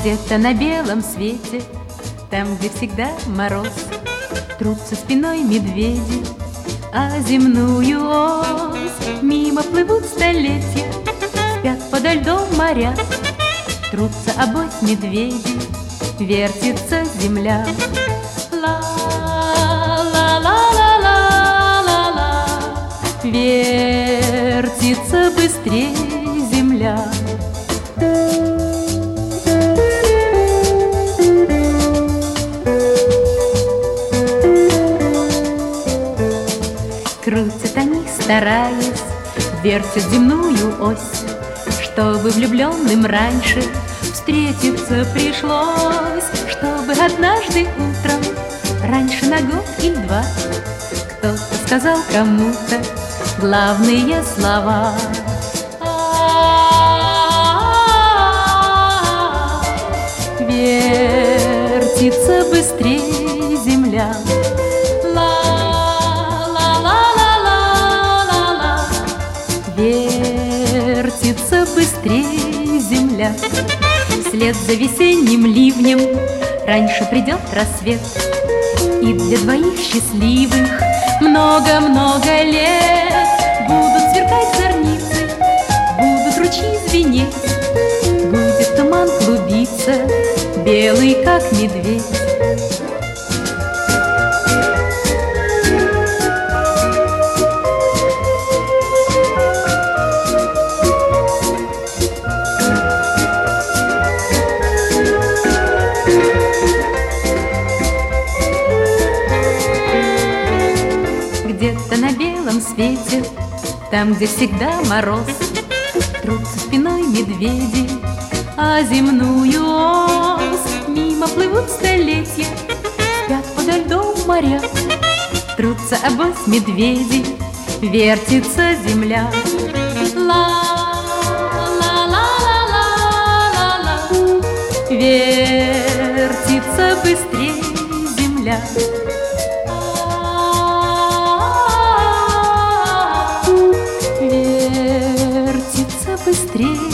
Где-то на белом свете, там, где всегда мороз, трутся спиной медведи, а земную ось мимо плывут столетия, спят подо льдом моря, трутся обось медведи, вертится земля. Ла-ла-ла-ла-ла-ла, вертится быстрее земля. Крутят они, стараясь, вертят земную ось, чтобы влюбленным раньше встретиться пришлось, чтобы однажды утром, раньше на год или два, кто-то сказал кому-то главные слова. Вертится быстрее земля. Вертится быстрее земля. Вслед за весенним ливнем раньше придет рассвет, и для двоих счастливых много-много лет будут сверкать зорницы, будут ручьи звенеть, будет туман клубиться, белый как медведь. Где-то на белом свете, там, где всегда мороз, трутся спиной медведи, а земную ось мимо плывут столетия, спят подо льдом моря, трутся обось медведи, вертится земля. Ла-ла-ла-ла-ла-ла, вертится быстрее земля. Вертится быстрее